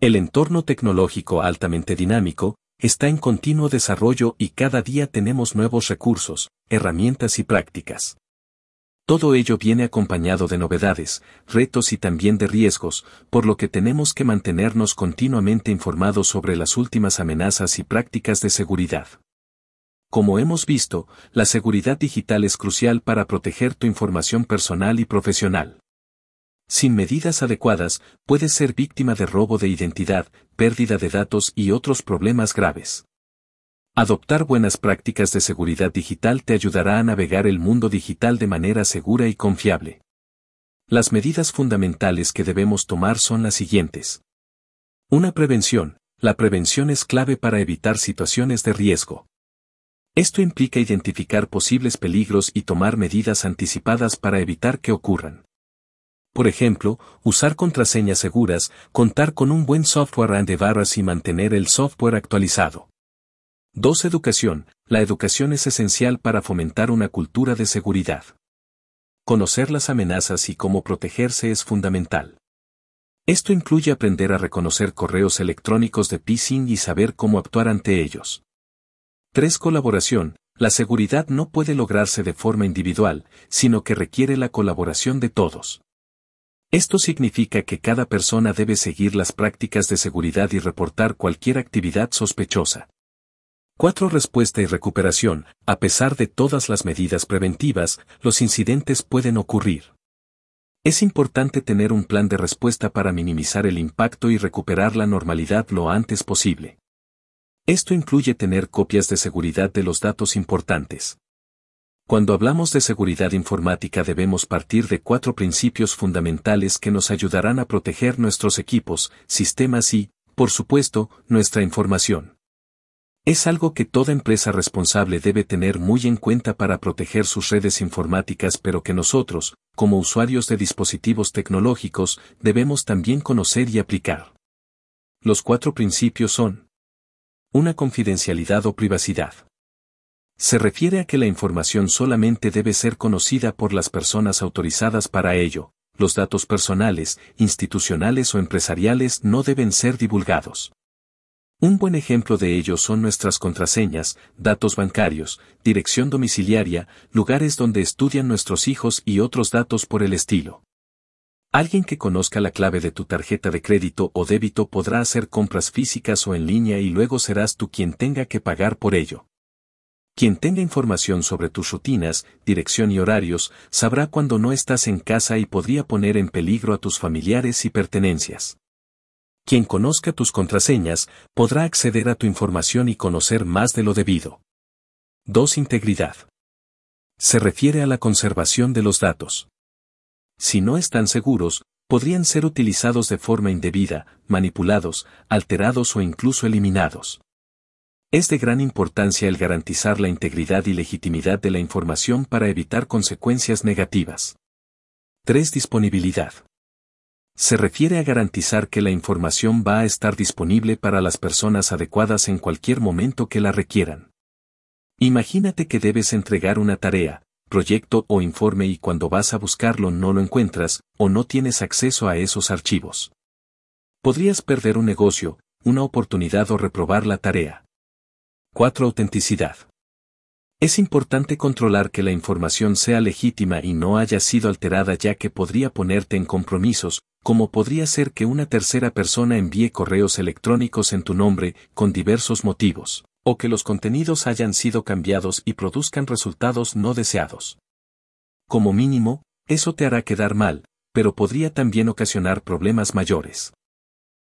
El entorno tecnológico altamente dinámico está en continuo desarrollo y cada día tenemos nuevos recursos, herramientas y prácticas. Todo ello viene acompañado de novedades, retos y también de riesgos, por lo que tenemos que mantenernos continuamente informados sobre las últimas amenazas y prácticas de seguridad. Como hemos visto, la seguridad digital es crucial para proteger tu información personal y profesional. Sin medidas adecuadas, puedes ser víctima de robo de identidad, pérdida de datos y otros problemas graves. Adoptar buenas prácticas de seguridad digital te ayudará a navegar el mundo digital de manera segura y confiable. Las medidas fundamentales que debemos tomar son las siguientes. 1. Prevención. La prevención es clave para evitar situaciones de riesgo. Esto implica identificar posibles peligros y tomar medidas anticipadas para evitar que ocurran. Por ejemplo, usar contraseñas seguras, contar con un buen software antivirus y mantener el software actualizado. 2. Educación. La educación es esencial para fomentar una cultura de seguridad. Conocer las amenazas y cómo protegerse es fundamental. Esto incluye aprender a reconocer correos electrónicos de phishing y saber cómo actuar ante ellos. 3. Colaboración. La seguridad no puede lograrse de forma individual, sino que requiere la colaboración de todos. Esto significa que cada persona debe seguir las prácticas de seguridad y reportar cualquier actividad sospechosa. 4. Respuesta y recuperación. A pesar de todas las medidas preventivas, los incidentes pueden ocurrir. Es importante tener un plan de respuesta para minimizar el impacto y recuperar la normalidad lo antes posible. Esto incluye tener copias de seguridad de los datos importantes. Cuando hablamos de seguridad informática debemos partir de 4 principios fundamentales que nos ayudarán a proteger nuestros equipos, sistemas y, por supuesto, nuestra información. Es algo que toda empresa responsable debe tener muy en cuenta para proteger sus redes informáticas, pero que nosotros, como usuarios de dispositivos tecnológicos, debemos también conocer y aplicar. Los 4 principios son: 1. Confidencialidad o privacidad. Se refiere a que la información solamente debe ser conocida por las personas autorizadas para ello. Los datos personales, institucionales o empresariales no deben ser divulgados. Un buen ejemplo de ello son nuestras contraseñas, datos bancarios, dirección domiciliaria, lugares donde estudian nuestros hijos y otros datos por el estilo. Alguien que conozca la clave de tu tarjeta de crédito o débito podrá hacer compras físicas o en línea y luego serás tú quien tenga que pagar por ello. Quien tenga información sobre tus rutinas, dirección y horarios, sabrá cuando no estás en casa y podría poner en peligro a tus familiares y pertenencias. Quien conozca tus contraseñas, podrá acceder a tu información y conocer más de lo debido. 2. Integridad. Se refiere a la conservación de los datos. Si no están seguros, podrían ser utilizados de forma indebida, manipulados, alterados o incluso eliminados. Es de gran importancia el garantizar la integridad y legitimidad de la información para evitar consecuencias negativas. 3. Disponibilidad. Se refiere a garantizar que la información va a estar disponible para las personas adecuadas en cualquier momento que la requieran. Imagínate que debes entregar una tarea, proyecto o informe y cuando vas a buscarlo no lo encuentras, o no tienes acceso a esos archivos. Podrías perder un negocio, una oportunidad o reprobar la tarea. 4. Autenticidad. Es importante controlar que la información sea legítima y no haya sido alterada, ya que podría ponerte en compromisos, como podría ser que una tercera persona envíe correos electrónicos en tu nombre, con diversos motivos, o que los contenidos hayan sido cambiados y produzcan resultados no deseados. Como mínimo, eso te hará quedar mal, pero podría también ocasionar problemas mayores.